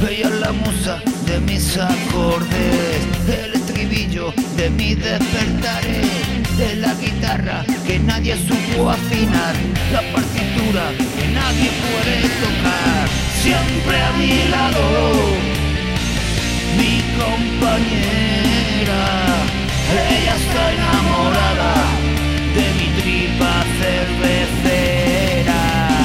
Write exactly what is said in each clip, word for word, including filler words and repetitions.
Ella es la musa de mis acordes, el estribillo de mis despertares, es la guitarra que nadie supo afinar, la partitura que nadie puede tocar. Siempre a mi lado, mi compañera, ella está enamorada de mi tripa cervecera.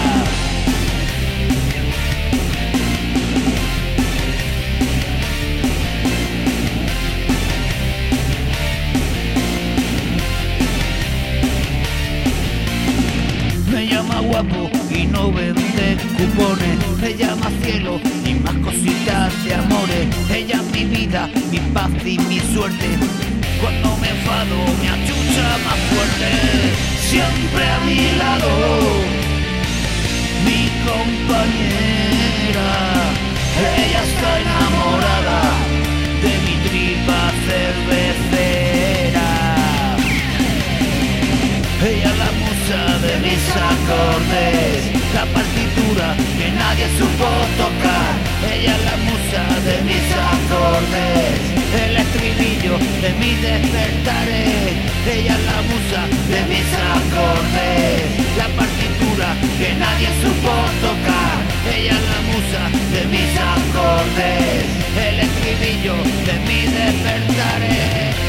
Me llama guapo y no vende cupones, me llama cielo y más cositas de amores. Ella es mi vida, mi paz y mi suerte, cuando me enfado me achucha más fuerte. Siempre a mi lado, mi compañera, ella está enamorada de mi tripa cervecera. Ella es la musa de mis acordes, la partitura que nadie supo tocar. Ella es la musa de mis acordes, el estribillo de mis despertares. Ella es la musa de mis acordes, la partitura que nadie supo tocar. Ella es la musa de mis acordes, el estribillo de mis despertares.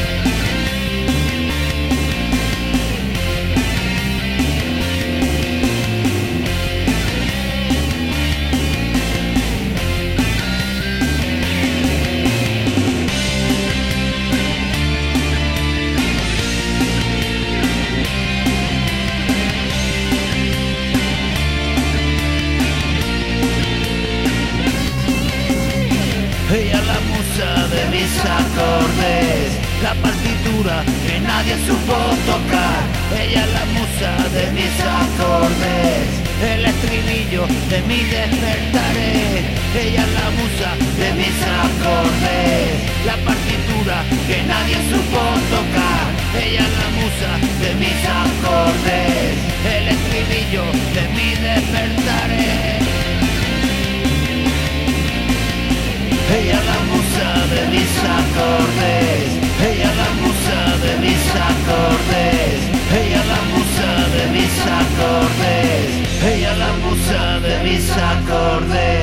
Ella es la musa de mis acordes, la partitura que nadie supo tocar. Ella es la musa de mis acordes, el estribillo de mis despertares. Ella es la musa de mis acordes, la partitura que nadie supo tocar. Ella es la musa de mis acordes, el estribillo de mis despertares. Ella es la musa de mis acordes, ella es la musa de mis acordes, ella es la musa de mis acordes, ella es la musa de mis acordes.